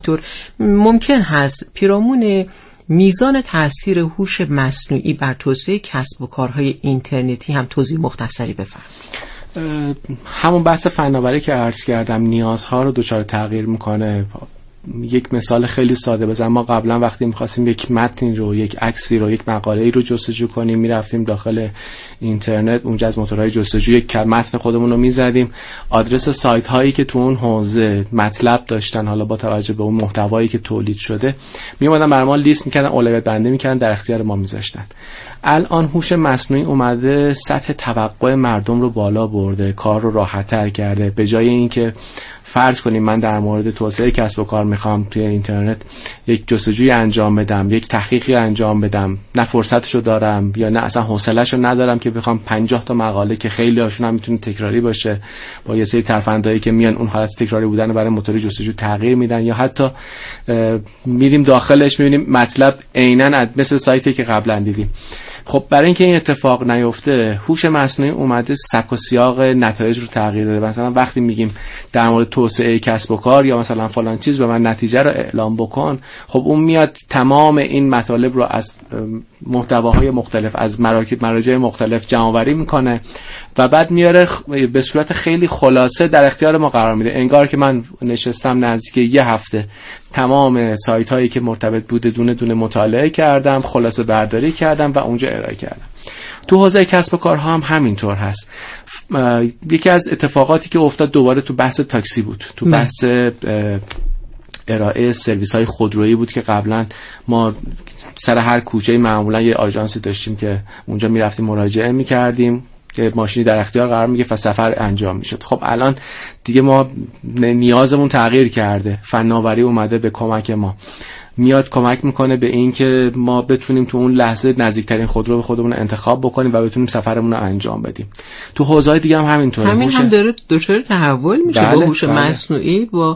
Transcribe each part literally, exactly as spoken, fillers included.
طور ممکن هست پیرامون میزان تأثیر هوش مصنوعی بر توسعه کسب و کارهای اینترنتی هم توضیح مختصری بفرمایید؟ همون بحث فناوری که عرض کردم نیازها رو دچار تغییر میکنه. یک مثال خیلی ساده بزنم، ما قبلا وقتی می‌خواستیم یک متنی رو، یک عکسی رو، یک مقاله‌ای رو جستجو کنیم، می‌رفتیم داخل اینترنت، اونجا از موتورهای جستجو یک متن خودمون رو می‌زدیم، آدرس سایت هایی که تو اون حوزه مطلب داشتن، حالا با توجه به اون محتوایی که تولید شده، میومدن برای ما لیست می‌کردن، اولویت بندی می‌کردن، در اختیار ما می‌ذاشتن. الان هوش مصنوعی اومده سطح توقع مردم رو بالا برده، کار رو راحت‌تر کرده. به جای اینکه فرض کنیم من در مورد توسعه کسب و کار میخوام توی اینترنت یک جستجوی انجام بدم، یک تحقیقی انجام بدم، نه فرصتشو دارم یا نه اصلا حوصله‌شو ندارم که بخوام پنجاه تا مقاله که خیلی هاشون هم میتونه تکراری باشه، با یه سری ترفندایی که میان اون حالت تکراری بودن رو برای موتور جستجو تغییر میدن، یا حتی میریم داخلش میبینیم مطلب عیناً مثل سایتی که قبلا دیدیم. خب برای اینکه این اتفاق نیفته، هوش مصنوعی اومده سبک و سیاق نتایج رو تغییر داده. مثلا وقتی میگیم در مورد توسعه کسب و کار یا مثلا فلان چیز به من نتیجه رو اعلام بکن، خب اون میاد تمام این مطالب رو از محتواهای مختلف، از مراکز مراجع مختلف جمع‌آوری میکنه و بعد میاره به صورت خیلی خلاصه در اختیار ما قرار میده. انگار که من نشستم نزدیک یه هفته تمام سایت هایی که مرتبط بوده دونه دونه مطالعه کردم، خلاصه برداری کردم و اونجا ارائه کردم. تو حوزه کسب و کارها هم همینطور هست. یکی از اتفاقاتی که افتاد دوباره تو بحث تاکسی بود، تو بحث ارائه سرویس های خودرویی بود که قبلا ما سر هر کوچه معمولا یه آژانسی داشتیم که اونجا میرفتیم مراجعه میکردیم که ماشینی در اختیار قرار میگه و سفر انجام میشد. خب الان دیگه ما نیازمون تغییر کرده، فناوری اومده به کمک ما، میاد کمک میکنه به این که ما بتونیم تو اون لحظه نزدیکترین خودرو به خودمون انتخاب بکنیم و بتونیم سفرمون رو انجام بدیم. تو حوزه‌های دیگه هم همینطوره. همین هم داره دچار تحول میشه با هوش مصنوعی، با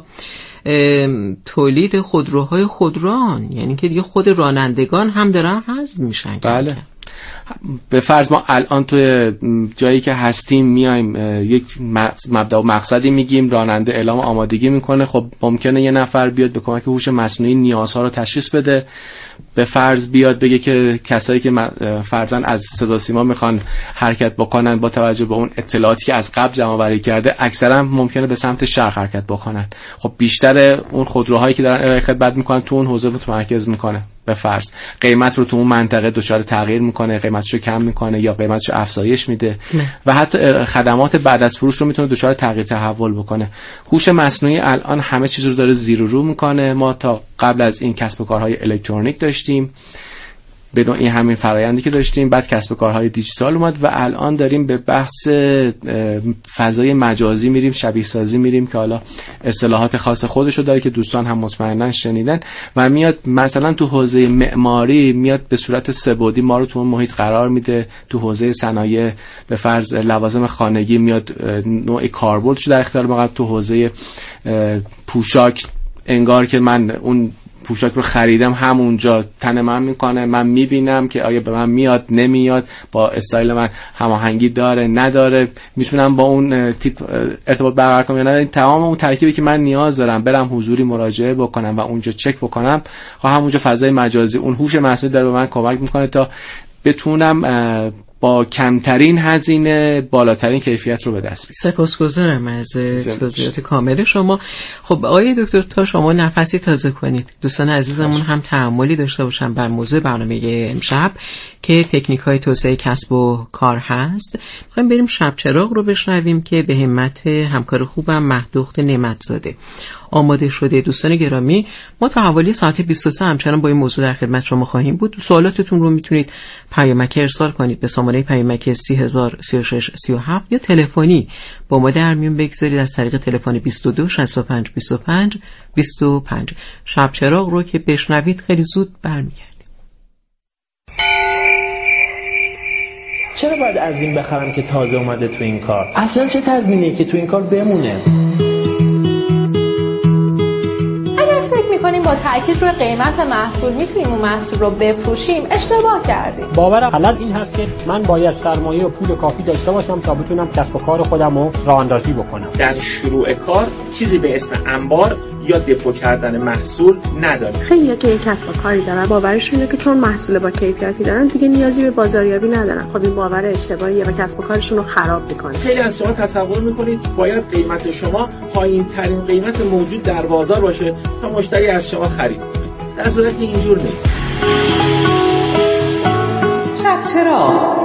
تولید خودروهای خودران، یعنی که دیگه خود رانندگان هم دارن حذف میشن. بله. به فرض ما الان توی جایی که هستیم میایم یک مبدا و مقصدی میگیم، راننده اعلام آمادگی میکنه، خب ممکنه یه نفر بیاد به کمک هوش مصنوعی نیازها رو تشخیص بده. به فرض بیاد بگه که کسایی که فرضاً از صدا سیما میخوان حرکت بکنن با توجه به اون اطلاعاتی که از قبل جمع آوری کرده اکثرا ممکنه به سمت شرق حرکت بکنن. خب بیشتر اون خودروهایی که دارن ارائه خدمت میکنن تو اون حوزه متمرکز میکنه. به فرض قیمت رو تو اون منطقه دچار تغییر میکنه، قیمتش رو کم میکنه یا قیمتش رو افزایش میده و حتی خدمات بعد از فروش رو میتونه دچار تغییر تحول بکنه. هوش مصنوعی الان همه چیز رو داره زیر و رو میکنه. ما تا قبل از این کسب و کارهای الکترونیک داشتیم، به نوعی همین فرآیندی که داشتیم، بعد کسب و کارهای دیجیتال اومد و الان داریم به بحث فضای مجازی میریم، شبیه سازی میریم که حالا اصطلاحات خاص خودشو داره که دوستان هم مطمئنا شنیدن و میاد مثلا تو حوزه معماری میاد به صورت سه‌بعدی ما رو تو اون محیط قرار میده. تو حوزه صنایع به فرض لوازم خانگی میاد نوع کاربردش در اختیار ما. تو حوزه پوشاک انگار که من اون پوشاک رو خریدم همونجا تن من میکنه، من میبینم که آیا به من میاد نمیاد، با استایل من هماهنگی داره نداره، میتونم با اون تیپ ارتباط برقرار کنم یا نه. تمام اون ترکیبی که من نیاز دارم برم حضوری مراجعه بکنم و اونجا چک بکنم، خب همونجا فضای مجازی اون هوش مصنوعی داره به من کمک میکنه تا بتونم با کمترین هزینه بالاترین کیفیت رو به دست بیارم. سپاسگزارم از توضیحات کامل شما. خب آقای دکتر تا شما نفسی تازه کنید، دوستان عزیزمون هم تأملی داشته باشن بر موضوع برنامه امشب که تکنیک های توسعه کسب و کار هست. میخوایم بریم شب چراغ رو بشنویم که به همت همکار خوبم مهدوخت نعمتزاده آماده شده. دوستان گرامی، ما تا حوالی ساعت بیست و سه همچنان با این موضوع در خدمت شما خواهیم بود. سوالاتتون رو میتونید پیامک ارسال کنید به سامانه پیامک سی هزار سی و شش سی و هفت یا تلفنی با ما در میون بگذارید از طریق تلفن بیست و دو شصت و پنج بیست و پنج بیست و پنج. شب چراغ رو که بشنوید خیلی زود برمیگردیم. چرا باید از این بخرم که تازه اومده تو این کار؟ اصلا چه تضمینیه که تو این کار بمونه؟ می‌کنیم با تاکید روی قیمت محصول میتونیم اون محصول رو بفروشیم، اشتباه کردیم. باورم غلط این هست که من باید سرمایه و پول کافی داشته باشم تا بتونم کسب و کار خودم رو راه اندازی بکنم. در شروع کار چیزی به اسم انبار یا دپو کردن محصول نداریم. خیلی‌ها که یک کسب و کاری دارن باورشونه که چون محصول با کیفیتی دارن دیگه نیازی به بازاریابی ندارن. خب این باور اشتباهیه و کسب و کارشون رو خراب می‌کنه. خیلی از شما تصور می‌کنید باید قیمت شما پایین‌ترین قیمت موجود در بازار باشه تا مشتری از شما خرید کنه. در صورتی که اینجور نیست. شب چرا؟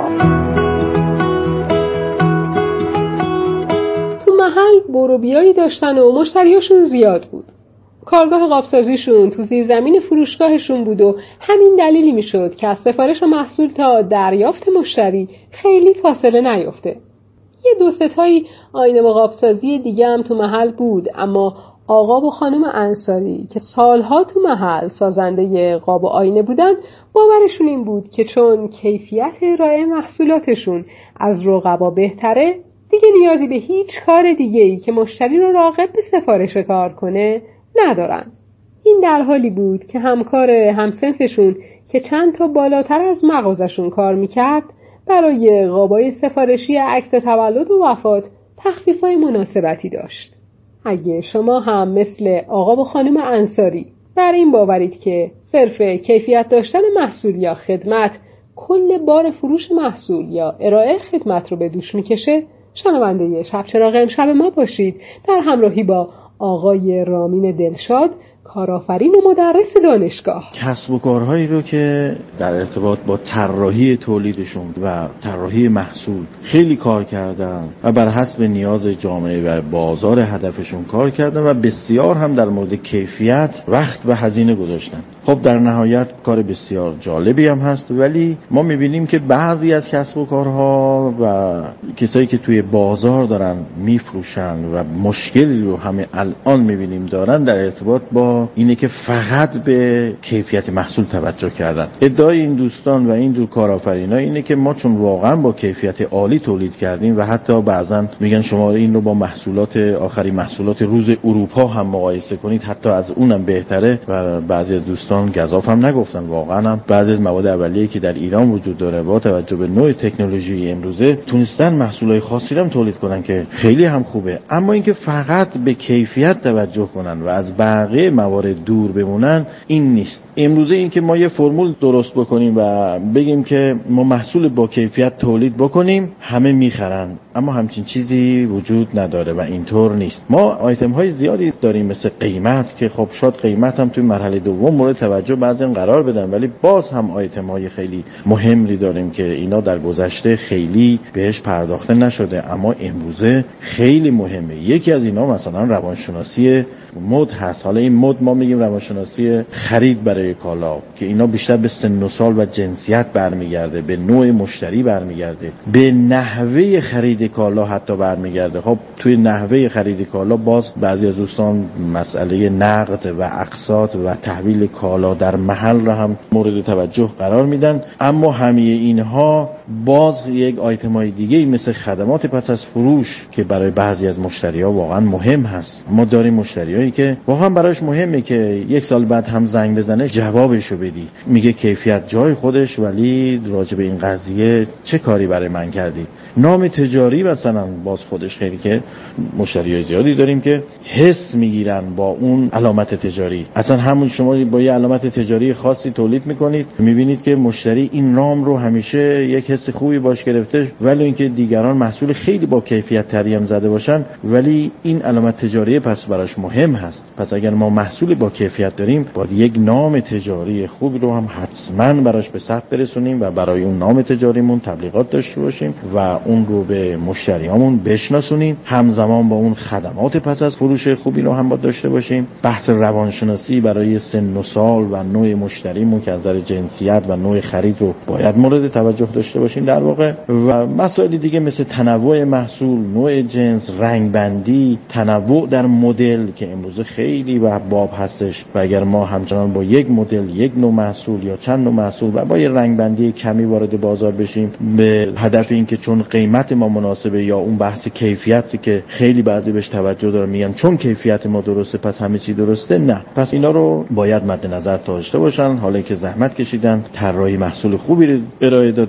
محل برو بیایی داشتن و مشتریاشون زیاد بود. کارگاه قابسازیشون تو زیر زمین فروشگاهشون بود و همین دلیلی میشد که از سفارش محصول تا دریافت مشتری خیلی فاصله نیفته. یه دو ستایی آینه و قابسازی دیگه هم تو محل بود، اما آقا و خانم انصاری که سالها تو محل سازنده قاب و آینه بودن باورشون این بود که چون کیفیت ارائه محصولاتشون از رقبا بهتره دیگه نیازی به هیچ کار دیگه‌ای که مشتری رو راغب به سفارش کار کنه ندارن. این در حالی بود که همکار همصنفشون که چند تا بالاتر از مغازشون کار میکرد برای قابای سفارشی عکس تولد و وفات تخفیف‌های مناسبتی داشت. اگه شما هم مثل آقا و خانم انصاری بر این باورید که صرف کیفیت داشتن محصول یا خدمت کل بار فروش محصول یا ارائه خدمت رو به دوش میکشه، شنونده شب چراغ امشب ما باشید در همراهی با آقای رامین دلشاد، کارآفرین و مدرس دانشگاه. کسب و کارهایی رو که در ارتباط با طراحی تولیدشون و طراحی محصول خیلی کار کردن و بر حسب نیاز جامعه و بازار هدفشون کار کردن و بسیار هم در مورد کیفیت وقت و هزینه گذاشتن. خب در نهایت کار بسیار جالبی هم هست، ولی ما میبینیم که بعضی از کسب و کارها و کسایی که توی بازار دارن میفروشن و مشکلی رو همه الان میبینیم دارن در ارتباط با اینه که فقط به کیفیت محصول توجه کردن. ادعای این دوستان و اینجور کارآفرینا اینه که ما چون واقعا با کیفیت عالی تولید کردیم و حتی بعضا میگن شما این رو با محصولات آخری محصولات روز اروپا هم مقایسه کنید حتی از اونم بهتره، و بعضی از دوستان گزاف هم نگفتن. واقعا هم بعضی از مواد اولیه‌ای که در ایران وجود داره با توجه به نوع تکنولوژی امروزه تونستن محصولات خاصی رو تولید کنن که خیلی هم خوبه، اما اینکه فقط به کیفیت توجه کنن و از بقیه موارد دور بمونن این نیست. امروزه این که ما یه فرمول درست بکنیم و بگیم که ما محصول با کیفیت تولید بکنیم همه میخرن، اما همچین چیزی وجود نداره و اینطور نیست. ما آیتم های زیادی داریم مثل قیمت که خب شاید قیمت هم توی مرحله دوم مورد توجه بعضی قرار بدن، ولی باز هم آیتم های خیلی مهمی داریم که اینا در گذشته خیلی بهش پرداخته نشده اما امروزه خیلی مهمه. یکی از اینا مثلا روانشناسی مد هست. حالا این مد ما میگیم روانشناسی خرید برای کالا که اینا بیشتر به سن و سال و جنسیت برمیگرده، به نوع مشتری برمیگرده، به نحوه خرید کالا حتی برمیگرده. خب توی نحوه خرید کالا باز بعضی از دوستان مسئله نقد و اقساط و تحویل کالا در محل را هم مورد توجه قرار میدن، اما همه اینها باز یک آیتمای دیگه مثل خدمات پس از فروش که برای بعضی از مشتری‌ها واقعا مهم هست. ما داریم مشتریایی که واقعا براش مهمه که یک سال بعد هم زنگ بزنه جوابشو بدی، میگه کیفیت جای خودش ولی راجع به این قضیه چه کاری برای من کردی. نام تجاری مثلا باز خودش خیلی که مشتریای زیادی داریم که حس میگیرن با اون علامت تجاری. اصلا همون شما با یه علامت تجاری خاصی تولید میکنید میبینید که مشتری این نام رو همیشه یک حس خوبی باش گرفته، ولی اینکه دیگران محصول خیلی با کیفیت تری هم زده باشن ولی این علامت تجاری پس براش مهم هست. پس اگر ما محصول با کیفیت داریم باید یک نام تجاری خوبی رو هم حتما براش به ثبت برسونیم و برای اون نام تجاریمون تبلیغات داشته باشیم و اون رو به مشتریامون بشناسونیم. همزمان با اون خدمات پس از فروش خوبی رو هم باید داشته باشیم. بحث روانشناسی برای سن و سال و نوع مشتریمون که از نظر جنسیت و نوع خرید رو باید مورد توجه داشته باشیم در واقع. و مسائل دیگه مثل تنوع محصول، نوع جنس، رنگ بندی، تنوع در مدل که امروز خیلی و باب هستش و اگر ما همچنان با یک مدل، یک نوع محصول یا چند نوع محصول و با یه رنگ بندی کمی وارد بازار بشیم به هدف این که چون قیمت ما مناسبه یا اون بحث کیفیتی که خیلی بعضی بهش توجه دارن میگن چون کیفیت ما درسته پس همه چی درسته، نه. پس اینا رو باید مد نظر داشته باشن. حالا که زحمت کشیدن، طراحی محصول خوبی رو ارائه دادن و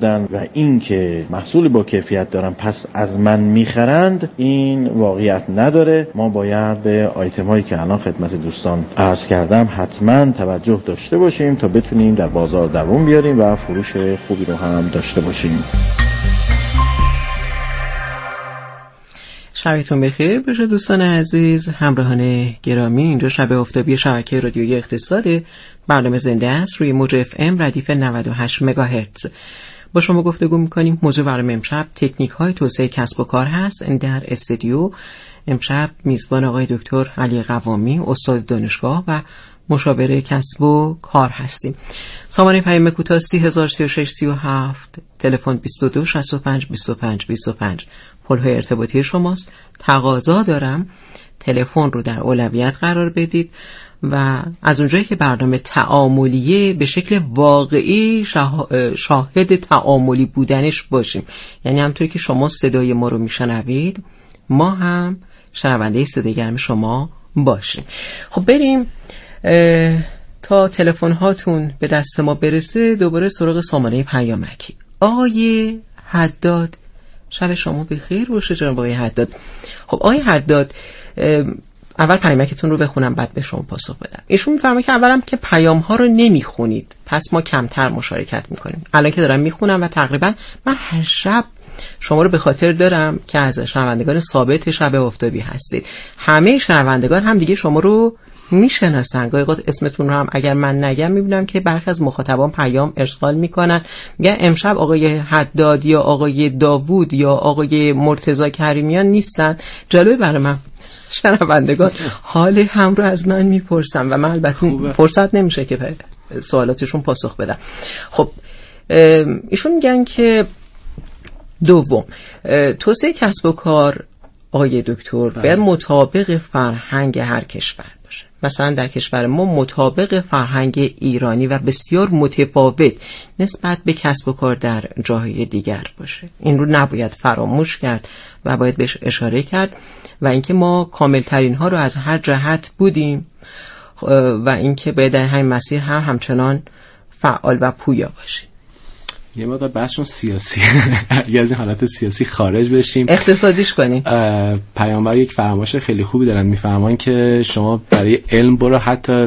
این که محصولی با کیفیت دارن پس از من میخرند، این واقعیت نداره. ما باید به آیتم هایی که الان خدمت دوستان عرض کردم حتما توجه داشته باشیم تا بتونیم در بازار دوام بیاریم و فروش خوبی رو هم داشته باشیم. شبتون بخیر باشه دوستان عزیز، همراهان گرامی. اینجا شب آفتابی شبکه رادیویی اقتصاد، برنامه زنده است روی موج اف ام ردیف نود و هشت مگاهرتز. با شما گفتگو میکنیم. موضوع برنامه امشب تکنیک های توسعه کسب و کار هست. در استودیو امشب میزبان آقای دکتر علی قوامی، استاد دانشگاه و مشاور کسب و کار هستیم. سامانه پیام کوتاه سی هزار سی و شش سی و هفت، تلفن بیست و دو شصت و پنج بیست و پنج بیست و پنج پل‌های ارتباطی شماست. تقاضا دارم تلفن رو در اولویت قرار بدید و از اونجایی که برنامه تعاملیه به شکل واقعی شاهد تعاملی بودنش باشیم. یعنی همونطوری که شما صدای ما رو میشنوید ما هم شنونده صدای گرم شما باشیم. خب بریم تا تلفن هاتون به دست ما برسه دوباره سراغ سامانه پیامکی. آقای حداد، شب شما بخیر باشه جناب آقای حداد. خب آقای حداد، اول پیامکتون رو بخونم بعد به شما پاسخ بدم. ایشون میفرمایند که اولم که پیام ها رو نمیخونید پس ما کمتر مشارکت میکنیم. الان که دارم میخونم و تقریبا من هر شب شما رو به خاطر دارم که از شنوندگان ثابت شب آفتابی هستید. همه شنوندگان هم دیگه شما رو میشناسن. گاهی اوقات اسمتون رو هم اگر من نگم میبینم که برخی از مخاطبان پیام ارسال میکنن، میگن امشب آقای حداد یا آقای داوود یا آقای مرتضی کریمیان نیستن. جالبه برای من شنوندگان حال هم رو از من میپرسن و من البته فرصت نمیشه که به سوالاتشون پاسخ بدم. خب ایشون میگن که دوم، توسعه کسب و کار آقای دکتر باید مطابق فرهنگ هر کشور باشه. مثلا در کشور ما مطابق فرهنگ ایرانی و بسیار متفاوت نسبت به کسب و کار در جاهای دیگر باشه. این رو نباید فراموش کرد و باید بهش اشاره کرد و اینکه ما کامل ترین ها رو از هر جهت بودیم و اینکه باید در همین مسیر هم همچنان فعال و پویا باشیم. یه مقدار بحثشون سیاسی اگه از این حالت سیاسی خارج بشیم اقتصادیش کنیم. پیامبر یک فرمایش خیلی خوبی دارن، میفرمان که شما برای علم برو حتی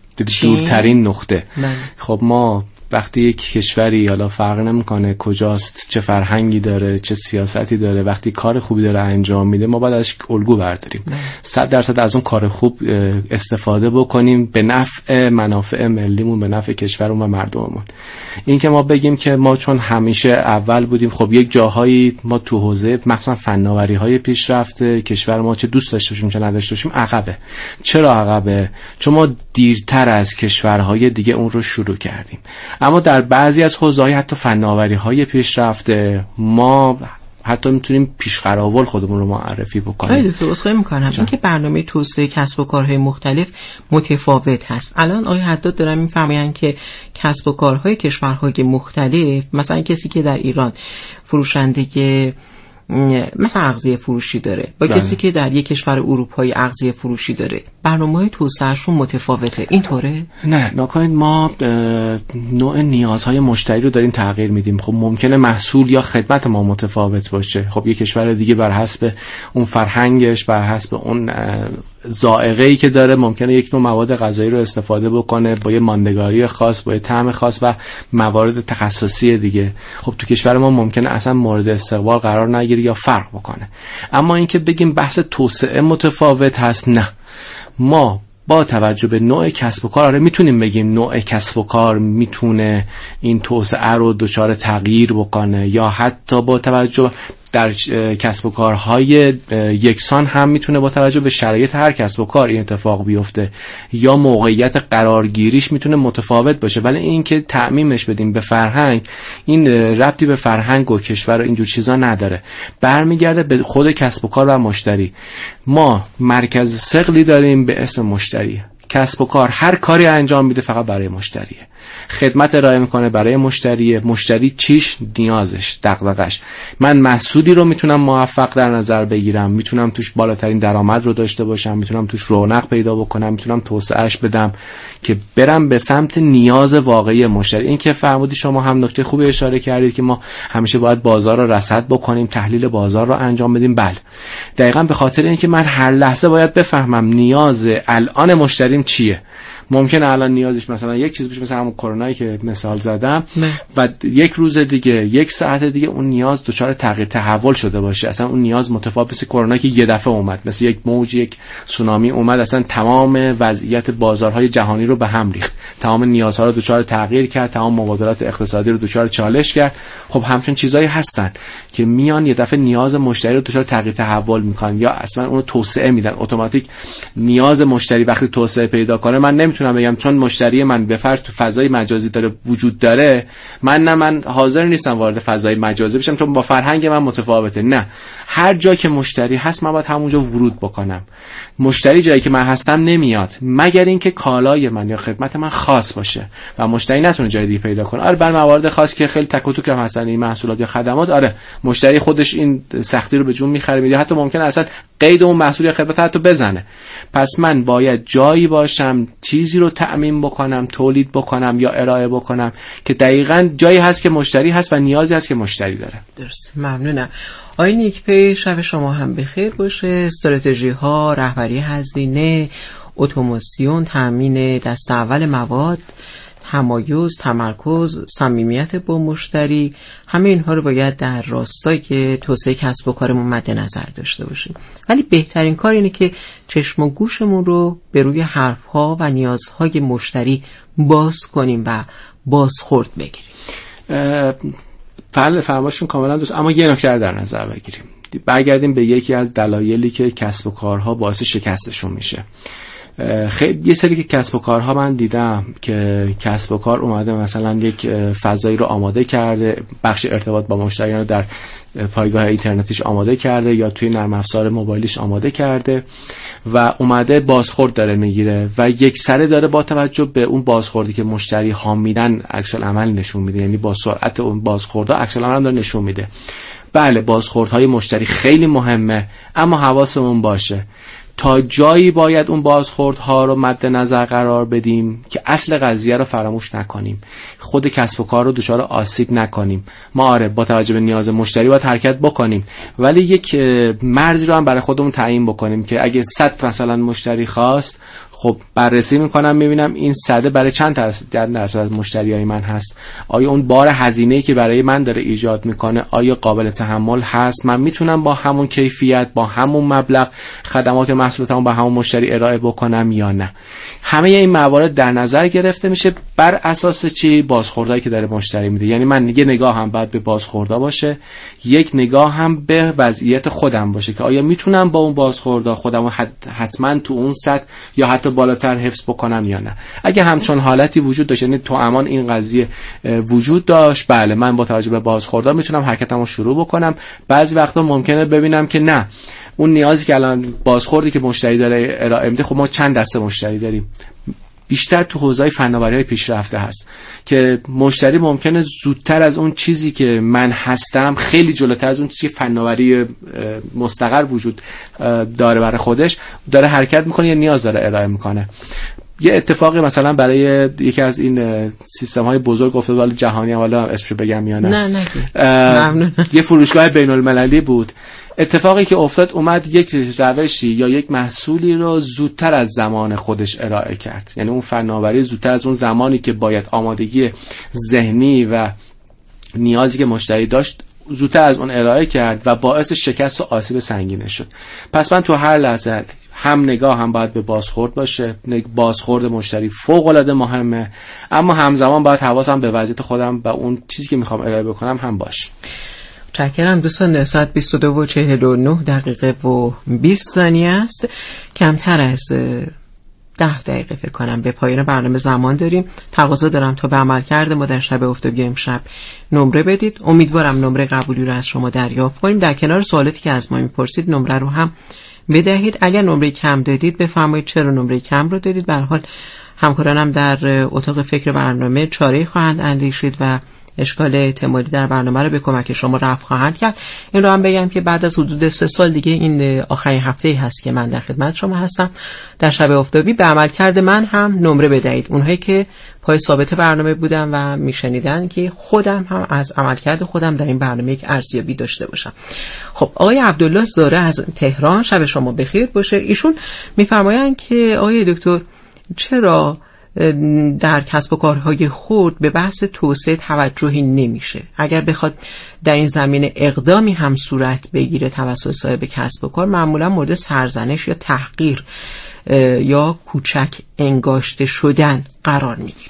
دورترین نقطه. من. خب ما وقتی یک کشوری حالا فرق نمیکنه کجاست، چه فرهنگی داره، چه سیاستی داره، وقتی کار خوبی داره انجام میده ما باید ازش الگو برداریم. صد درصد از اون کار خوب استفاده بکنیم به نفع منافع ملیمون، به نفع کشورمون و مردممون. این که ما بگیم که ما چون همیشه اول بودیم، خب یک جاهایی ما تو حوزه مثلا فناوری های پیشرفته کشور ما چه دوست داشته باشیم چه نداشته باشیم عقبه. چرا عقبه؟ چون ما دیرتر از کشورهای دیگه اون رو شروع کردیم. اما در بعضی از حوزه‌های حتی فناوری‌های پیشرفته ما حتی میتونیم پیشقراول خودمون رو معرفی بکنیم. خیلی درست می‌کنم. چون که برنامه توسعه کسب و کارهای مختلف متفاوت هست. الان آقای حداد دارن می‌فرمایند که کسب و کارهای کشورهای مختلف، مثلا کسی که در ایران فروشنده مثلا اغذیه فروشی داره با بله. کسی که در یک کشور اروپایی اغذیه فروشی داره، برنامه‌های توسعه‌شون متفاوته. اینطوره؟ نه، نکنید ما نوع نیازهای مشتری رو داریم تغییر میدیم. خب ممکنه محصول یا خدمت ما متفاوت باشه. خب یک کشور دیگه بر حسب اون فرهنگش، بر حسب اون ذائقه‌ای که داره ممکنه یک نوع مواد غذایی رو استفاده بکنه با یه ماندگاری خاص، با یه طعم خاص و موارد تخصصی دیگه. خب تو کشور ما ممکنه اصلا مورد استقبال قرار نگیره یا فرق بکنه. اما اینکه بگیم بحث توسعه متفاوت هست، نه. ما با توجه به نوع کسب و کار آره میتونیم بگیم نوع کسب و کار میتونه این توسعه رو دچار تغییر بکنه، یا حتی با توجه در کسب و کارهای یکسان هم میتونه با توجه به شرایط هر کسب و کار این اتفاق بیفته، یا موقعیت قرارگیریش میتونه متفاوت باشه. ولی این که تعمیمش بدیم به فرهنگ، این ربطی به فرهنگ و کشور و اینجور چیزا نداره، برمیگرده به خود کسب و کار و مشتری. ما مرکز ثقلی داریم به اسم مشتری. کسب و کار هر کاری انجام میده فقط برای مشتریه. خدمت ارائه میکنه برای مشتری، مشتری چیش، نیازش، دغدغش. من محصولی رو میتونم موفق در نظر بگیرم، میتونم توش بالاترین درآمد رو داشته باشم، میتونم توش رونق پیدا بکنم، میتونم توسعهش بدم که برم به سمت نیاز واقعی مشتری. این که فرمودی شما هم نکته خوبی اشاره کردید که ما همیشه باید بازار رو رصد بکنیم، تحلیل بازار رو انجام بدیم. بله، دقیقاً به خاطر اینکه من هر لحظه باید بفهمم نیاز الان مشتریم چیه. ممکنه الان نیازش مثلا یک چیز باشه، مثلا همون کرونایی که مثال زدم، و یک روز دیگه، یک ساعت دیگه اون نیاز دچار تغییر تحول شده باشه. اصلا اون نیاز متفاوت، مثل کرونا که یه دفعه اومد، مثل یک موج، یک سونامی اومد، اصلا تمام وضعیت بازارهای جهانی رو به هم ریخت، تمام نیازها رو دچار تغییر کرد، تمام مبادلات اقتصادی رو دچار چالش کرد. خب همچون چیزایی هستن که میان یه دفعه نیاز مشتری رو دچار تغییر تحول میکنن یا اصلا اون رو توسعه میدن. اتوماتیک نیاز مشتری وقتی توسعه پیدا کنه، من نمیتونم بگم چون مشتری من به فرض تو فضای مجازی داره وجود داره، من نه من حاضر نیستم وارد فضای مجازی بشم چون با فرهنگ من متفاوته. نه، هر جا که مشتری هست من باید همونجا ورود بکنم. مشتری جایی که من هستم نمیاد مگر اینکه کالای من یا خدمت من خاص باشه و مشتری نتونه جای دیگه پیدا کنه. آره، بر موارد خاص که خیلی تک و توک هم هستن این محصولات یا خدمات، آره مشتری خودش این سختی رو به جون میخره، یا حتی ممکنه اصلا قید اون محصول یا خدمت حتی بزنه. پس من باید جایی باشم، چیزی رو تأمین بکنم، تولید بکنم یا ارائه بکنم که دقیقاً جایی هست که مشتری هست و نیازی هست که مشتری داره. درست، ممنونم. آقای نیکپی، شب شما هم بخیر باشه. استراتژی ها، رهبری هزینه، اتوماسیون، تامین دست اول مواد، تمایز، تمرکز، صمیمیت با مشتری، همه اینها رو باید در راستای که توسعه کسب و کارمون مد نظر داشته باشیم. ولی بهترین کار اینه که چشم و گوشمون رو به روی حرفها و نیازهای مشتری باز کنیم و بازخورد بگیریم. بله، فرمایشون کاملا درست، اما یه نکته در نظر بگیریم. برگردیم به یکی از دلایلی که کسب و کارها باعث شکستشون میشه. خیلی یه سری که کسب و کارها من دیدم که کسب و کار اومده مثلا یک فضایی رو آماده کرده، بخش ارتباط با مشتریان رو در پایگاه اینترنتیش آماده کرده یا توی نرم افزار موبایلیش آماده کرده و اومده بازخورد داره میگیره و یک سره داره با توجه به اون بازخوردی که مشتری ها میدن عکس العمل نشون میده، یعنی با سرعت اون بازخوردها عکس العمل داره نشون میده. بله، بازخوردهای مشتری خیلی مهمه، اما حواسمون باشه تا جایی باید اون بازخوردها رو مد نظر قرار بدیم که اصل قضیه رو فراموش نکنیم، خود کسب و کار رو دچار آسیب نکنیم. ما آره با توجه به نیاز مشتری باید حرکت بکنیم، ولی یک مرزی رو هم برای خودمون تعیین بکنیم که اگه صد مثلا مشتری خواست، خب بررسی میکنم میبینم این صده برای چند درصد از مشتریای من هست، آیا اون بار هزینه‌ای که برای من داره ایجاد میکنه آیا قابل تحمل هست، من میتونم با همون کیفیت با همون مبلغ خدمات محصولاتمو با همون مشتری ارائه بکنم یا نه. همه این موارد در نظر گرفته میشه بر اساس چی؟ بازخوردایی که داره مشتری میده. یعنی من یه نگاه هم باید به بازخوردا باشه، یک نگاه هم به وضعیت خودم باشه که آیا میتونم با اون بازخوردا خودمو حتما تو اون سطح یا حتی بالاتر حفظ بکنم یا نه. اگه همچون حالتی وجود داشت، یعنی تو امان این قضیه وجود داشت، بله من با توجه به بازخوردها میتونم حرکتمو شروع بکنم. بعضی وقتا ممکنه ببینم که نه، اون نیازی که الان بازخوردی که مشتری داره ارائه میده، خب ما چند دسته مشتری داریم، بیشتر تو حوزه‌های فناوری‌های پیشرفته هست که مشتری ممکنه زودتر از اون چیزی که من هستم، خیلی جلوتر از اون چیزی که فناوری مستقر وجود داره برای خودش داره حرکت میکنه یا نیاز داره ارائه میکنه. یه اتفاقی مثلا برای یکی از این سیستم‌های بزرگ افتاد، ولی جهانی، حالا اسمشو بگم یا نه؟ نه نه. یه فروشگاه بین‌المللی بود. اتفاقی که افتاد، اومد یک روشی یا یک محصولی رو زودتر از زمان خودش ارائه کرد، یعنی اون فناوری زودتر از اون زمانی که باید آمادگی ذهنی و نیازی که مشتری داشت زودتر از اون ارائه کرد و باعث شکست و آسیب سنگین شد. پس من تو هر لحظه هم نگاه هم باید به بازخورد باشه، بازخورد مشتری فوق العاده مهمه، اما همزمان باید حواسم به وضعیت خودم و اون چیزی که میخوام ارائه بکنم هم باشه. متشکرم دوستان. ساعت بیست و دو و چهل و نه دقیقه و بیست ثانیه است. کمتر از ده دقیقه فکر کنم به پایان برنامه زمان داریم. تقاضا دارم تا به عمل کرده ما در شب افتادگی امشب نمره بدید. امیدوارم نمره قبولی رو از شما دریافت کنیم. در کنار سوالاتی که از ما میپرسید نمره رو هم بدهید. اگر نمره کم دادید بفرمایید چرا نمره کم رو دادید. به هر حال همکارانم در اتاق فکر برنامه چاره‌ای خواهند اندیشید و اشکال احتمالی در برنامه رو به کمک شما رفع خواهند کرد. این رو هم بگم که بعد از حدود سه سال دیگه این آخرین هفته هست که من در خدمت شما هستم. در شب آفتابی به عملکرد من هم نمره بدهید. اونهایی که پای ثابت برنامه بودن و میشنیدن که خودم هم از عملکرد خودم در این برنامه یک ارزیابی داشته باشم. خب آقای عبدالله زاره از تهران، شب شما بخیر باشه. ایشون میفرمایند که آقای دکتر چرا در کسب و کارهای خرد به بحث توسعه توجهی نمیشه؟ اگر بخواد در این زمینه اقدامی هم صورت بگیره توسط صاحب کسب و کار، معمولا مورد سرزنش یا تحقیر یا کوچک انگاشته شدن قرار میگیره.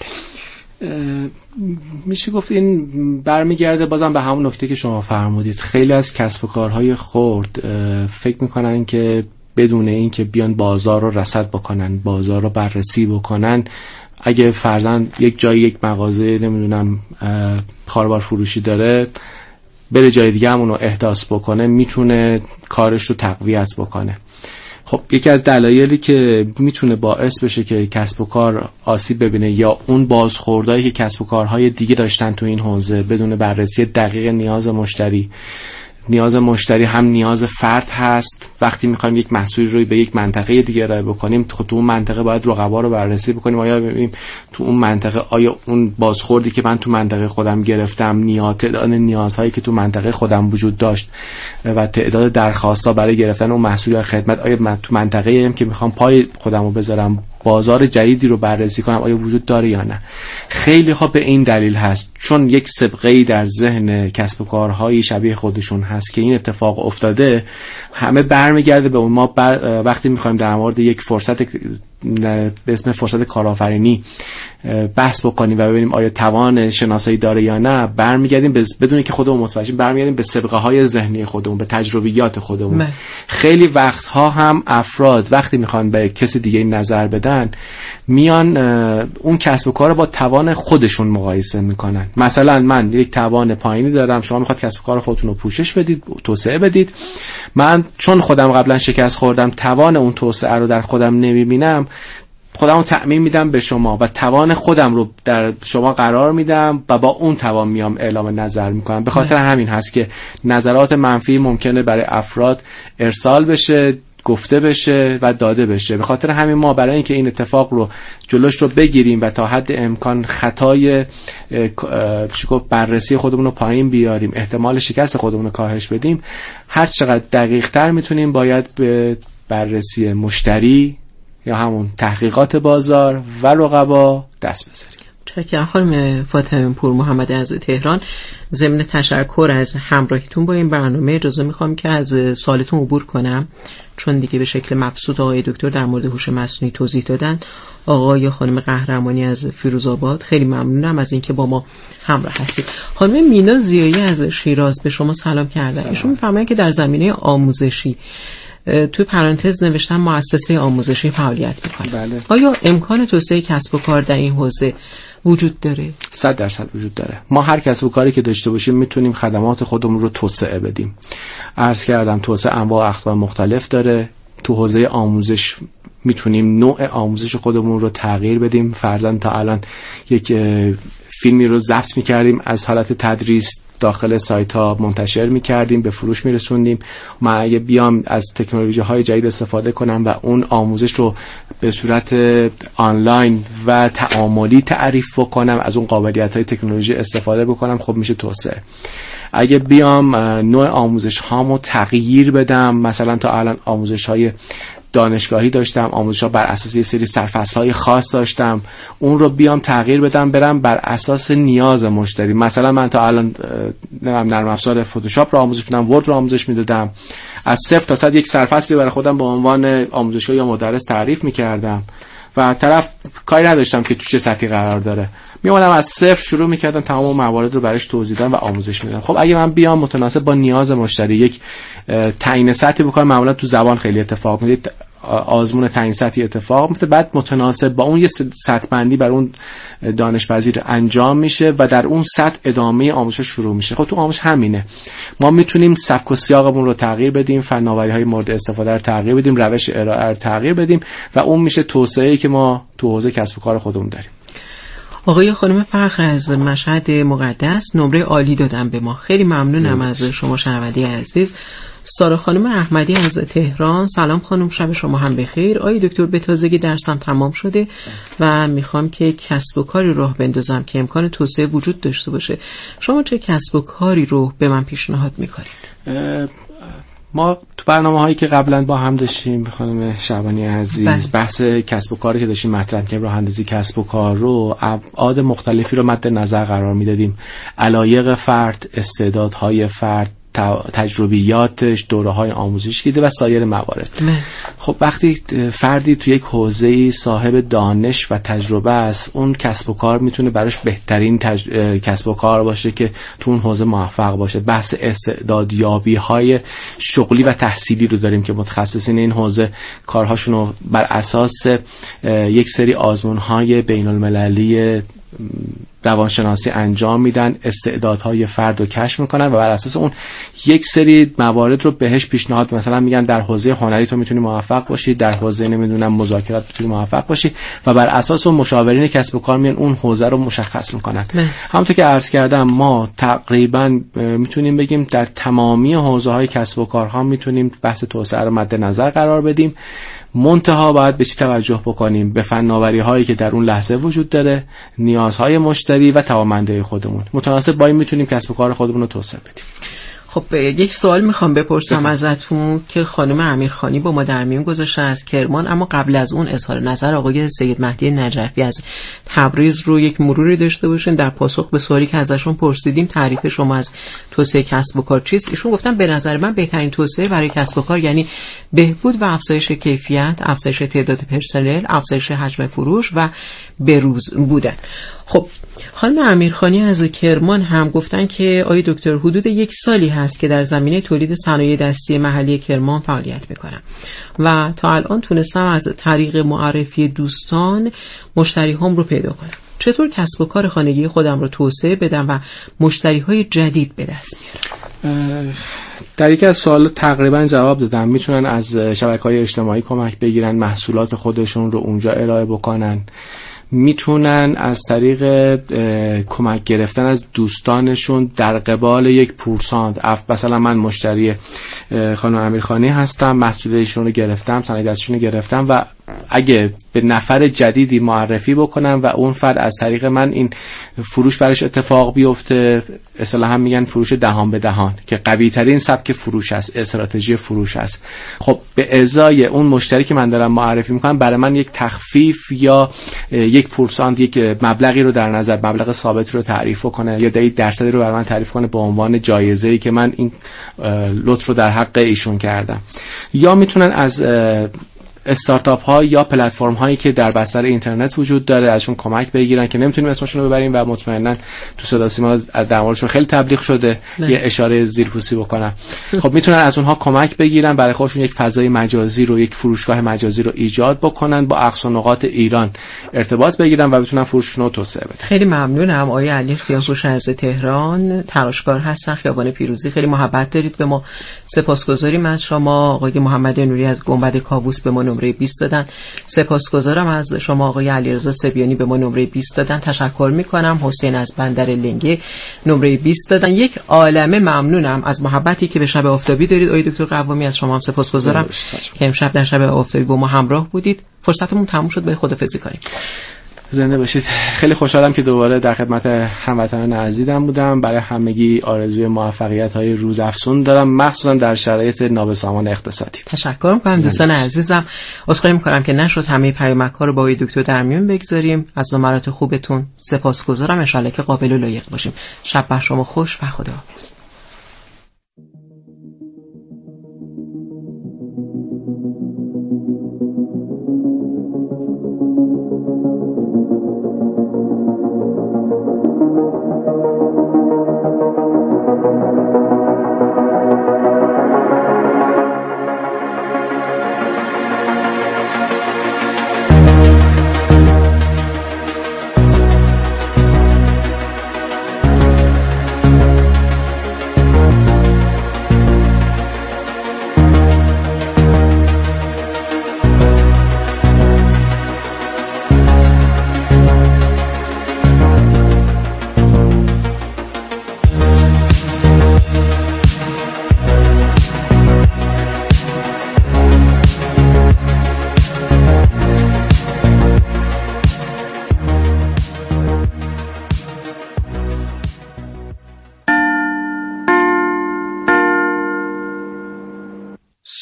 میشه گفت این برمیگرده بازم به همون نکته که شما فرمودید. خیلی از کسب و کارهای خرد فکر میکنن که بدون این که بیان بازار رو رصد بکنن، بازار رو بررسی بکنن، اگه فرضاً یک جای یک مغازه نمیدونم خاربار فروشی داره، بره جای دیگه همون رو احداث بکنه، میتونه کارش رو تقویت بکنه. خب یکی از دلایلی که میتونه باعث بشه که کسب و کار آسیب ببینه یا اون بازخوردایی که کسب و کارهای دیگه داشتن تو این حوزه بدون بررسی دقیق نیاز مشتری، نیاز مشتری هم نیاز فرد هست. وقتی میخوایم یک محصولی رو به یک منطقه دیگه ارائه بکنیم، تو اون منطقه باید رقبا رو بررسی بکنیم، آیا ببینیم تو اون منطقه آیا اون بازخوردی که من تو منطقه خودم گرفتم، نیاز تعداد نیازهایی که تو منطقه خودم وجود داشت و تعداد درخواست‌ها برای گرفتن اون محصول یا خدمت، آیا من تو منطقه‌ای ام که میخوام پای خودم رو بذارم بازار جدیدی رو بررسی کنم آیا وجود داره یا نه. خیلی ها به این دلیل هست چون یک سابقه‌ای در ذهن کسب و کارهای شبیه خودشون هست که این اتفاق افتاده، همه برمیگرده به اون. ما بر وقتی میخوایم در مورد یک فرصت به اسم فرصت کارآفرینی بحث بکنیم و ببینیم آیا توان شناسایی داره یا نه، برمیگردیم بدون که خودمون متوجه برمیگردیم به سابقه های ذهنی خودمون، به تجربیات خودمون. مه. خیلی وقتها هم افراد وقتی میخوان به کسی دیگه نظر بدن، میان اون کسب و کار رو با توان خودشون مقایسه میکنن. مثلا من یک توان پایینی دارم، شما میخواد کسب و کار خودتون رو پوشش بدید، توسعه بدید. من چون خودم قبلا شکست خوردم، توان اون توسعه رو در خودم نمیبینم، خودم رو تأمین میدم به شما و توان خودم رو در شما قرار میدم و با اون توان میام اعلام نظر میکنم. به خاطر همین هست که نظرات منفی ممکنه برای افراد ارسال بشه، گفته بشه و داده بشه. به خاطر همین ما برای اینکه این اتفاق رو جلوش رو بگیریم و تا حد امکان خطای بررسی خودمون رو پایین بیاریم، احتمال شکست خودمون رو کاهش بدیم، هر چقدر دقیق تر میتونیم باید به بررسی مشتری یا همون تحقیقات بازار و رقبا دست بذاریم. چکر خانم فاطمه پور محمد از تهران، ضمن تشکر از همراهیتون با این برنامه اجازه میخوام که از سوالتون عبور کنم، چون دیگه به شکل مبسوط آقای دکتر در مورد هوش مصنوعی توضیح دادن. آقای خانم قهرمانی از فیروزآباد، خیلی ممنونم از اینکه با ما همراه هستید. خانم مینا زیایی از شیراز به شما سلام کردن. ایشون میفرمایند که در زمینه آموزشی توی پرانتز نوشتن مؤسسه آموزشی فعالیت میکنه. بله. آیا امکان توسعه کسب و کار در این حوزه وجود داره؟ صد درصد وجود داره. ما هر کسب و کاری که داشته باشیم میتونیم خدمات خودمون رو توسعه بدیم. عرض کردم توسعه انواع و اقسام مختلف داره. تو حوزه آموزش میتونیم نوع آموزش خودمون رو تغییر بدیم. فرضاً تا الان یک فیلمی رو ضبط میکردیم از حالت تدریس داخل سایت ها منتشر میکردیم، به فروش میرسوندیم. من اگه بیام از تکنولوژی های جدید استفاده کنم و اون آموزش رو به صورت آنلاین و تعاملی تعریف بکنم، از اون قابلیت های تکنولوژی استفاده بکنم، خب میشه توسعه. اگه بیام نوع آموزش هامو تغییر بدم، مثلا تا الان آموزش های دانشگاهی داشتم، آموزش‌ها بر اساس یه سری سرفصل‌های خاص داشتم، اون رو بیام تغییر بدم برم بر اساس نیاز مشتری. مثلا من تا الان نرم افزار فتوشاپ رو آموزش میدم، ورد رو آموزش میدادم، از صفر تا صد یک سرفصلی برای خودم به عنوان آموزشگاه یا مدرس تعریف میکردم و طرف کاری نداشتم که تو چه سطحی قرار داره، میومدم از صفر شروع میکردم تمام موارد رو براش توضیح دادم و آموزش میدادم. خب اگه من بیام متناسب با نیاز مشتری یک تعیین سطحی بکنم، معمولا تو زبان خیلی اتفاق میفته، آزمون تعیین سطحی اتفاق میفته، بعد متناسب با اون یه سطح بندی بر اون دانش پذیر انجام میشه و در اون سطح ادامه آموزش شروع میشه. خب تو آموزش همینه، ما میتونیم سبک و سیاقمون رو تغییر بدیم، فناوری‌های مورد استفاده رو تغییر بدیم، روش ارائه رو تغییر بدیم و اون میشه توسعه‌ای که ما تو حوزه کسب و کار خودمون داریم. آقای خانم فخر از مشهد مقدس نمره عالی دادن به ما، خیلی ممنونم از شما شنونده عزیز. سارا خانم احمدی از تهران، سلام خانم، شب شما هم بخیر. آقای دکتر به تازگی درسم تمام شده و میخوام که کسب و کاری راه بندازم که امکان توسعه وجود داشته باشه. شما چه کسب و کاری رو به من پیشنهاد میکنید؟ ما تو برنامه هایی که قبلا با هم داشتیم خانم شعبانی عزیز بله. بحث کسب و کاری که داشتیم مطرح کردیم، راه اندازی کسب و کار رو ابعاد مختلفی رو مد نظر قرار میدادیم، علایق فرد، استعدادهای فرد، تجربیاتش، دوره‌های آموزشی دیده و سایر موارد. مه. خب وقتی فردی تو یک حوزه‌ای صاحب دانش و تجربه است، اون کسب و کار میتونه براش بهترین تج... کسب و کار باشه که تو اون حوزه موفق باشه. بحث استعدادیابی‌های شغلی و تحصیلی رو داریم که متخصصین این حوزه کارهاشون رو بر اساس یک سری آزمون‌های بین‌المللی روانشناسی انجام میدن، استعدادهای فرد رو کشف میکنن و بر اساس اون یک سری موارد رو بهش پیشنهاد، مثلا میگن در حوزه هنری تو میتونی موفق باشی، در حوزه نمیدونم مذاکرات میتونی موفق باشی و بر اساس اون مشاورین کسب و کار میان اون حوزه رو مشخص میکنن. همونطور که عرض کردم ما تقریبا میتونیم بگیم در تمامی حوزه های کسب و کارها میتونیم بحث توسعه رو مد نظر قرار بدیم. منتها باید به چی توجه بکنیم؟ به فناوری هایی که در اون لحظه وجود داره، نیازهای مشتری و توانمندی خودمون. متناسب با این میتونیم کسب و کار خودمون رو توسعه بدیم. خب یک سوال میخوام بپرسم ازتون که خانم امیرخانی با ما در میون گذاشته از کرمان، اما قبل از اون اظهار نظر آقای سید مهدی نجفی از تبریز رو یک مروری داشته باشین در پاسخ به سوالی که ازشون پرسیدیم تعریف شما از توسعه کسب و کار چیست. ایشون گفتن به نظر من بهترین توسعه برای کسب و کار یعنی بهبود و افزایش کیفیت، افزایش تعداد پرسنل، افزایش حجم فروش و بروز بودن. خب خانم امیرخانی از کرمان هم گفتن که آقای دکتر حدود یک سالی هست که در زمینه تولید صنایع دستی محلی کرمان فعالیت میکنم و تا الان تونستم از طریق معرفی دوستان مشتری هم رو پیدا کنم. چطور کسب و کار خانگی خودم رو توسعه بدم و مشتری های جدید به دست بیارم؟ در یکی از سوالات تقریبا جواب دادم. میتونن از شبکه‌های اجتماعی کمک بگیرن، محصولات خودشون رو اونجا ارائه بکنن، میتونن از طریق کمک گرفتن از دوستانشون در قبال یک پورساند، مثلا من مشتری خانم امیرخانی هستم، محصولشون رو گرفتم، صنایع دستشون رو گرفتم و اگه به نفر جدیدی معرفی بکنم و اون فرد از طریق من این فروش برش اتفاق بیفته، اصطلاحا میگن فروش دهان به دهان که قوی ترین سبک فروش است، استراتژی فروش است. خب به ازای اون مشتری که من دارم معرفی میکنم برای من یک تخفیف یا یک پورسانت، یک مبلغی رو در نظر، مبلغ ثابت رو تعریف کنه یا یک درصدی رو برای من تعریف کنه به عنوان جایزه‌ای که من این لطف رو در حق ایشون کردم. یا میتونن از استارتاپ ها یا پلتفرم هایی که در بستر اینترنت وجود داره ازشون کمک بگیرن که نمیتونیم اسمشون رو ببریم و مطمئنا تو صدا سیما در موردشون خیلی تبلیغ شده، نه. یه اشاره زیرپوستی بکنم. خب میتونن از اونها کمک بگیرن، برای خودشون یک فضای مجازی رو، یک فروشگاه مجازی رو ایجاد بکنن، با اقصا نقاط ایران ارتباط بگیرن و بتونن فروششون رو توسعه بدن. خیلی ممنونم. آقای علی سیاه‌پوش از تهران تراشکار هستن، خیابان پیروزی. خیلی محبت دارید به ما، سپاسگزاریم از شما. آقای محمد نوری از گنبد کاووس به ما نمره بیست دادن. سپاسگزارم از شما آقای علیرضا سبیانی، به ما نمره بیست دادن. تشکر میکنم. حسین از بندر لنگه نمره بیست دادن. یک عالمه ممنونم از محبتی که به شب آفتابی دارید. آقای دکتر قوامی از شما هم سپاسگزارم که امشب در شب آفتابی با ما همراه بودید. فرصتمون تموم شد، باید خدافظی کنیم. زنده باشید. خیلی خوشحالم که دوباره در خدمت هموطنان عزیزم بودم. برای همگی آرزوی موفقیت‌های روزافزون دارم، مخصوصا در شرایط نابسامان اقتصادی. تشکر می‌کنم دوستان عزیزم. عذرخواهی می‌کنم که نشد همه پیامک‌ها رو با آقای دکتر در میون بگذاریم. از نمرات خوبتون سپاسگزارم. ان شاءالله که قابل و لایق باشیم. شب بر شما خوش و خداحافظ.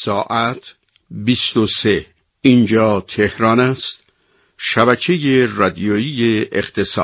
ساعت بیست و سه. اینجا تهران است، شبکه رادیویی اختصاص.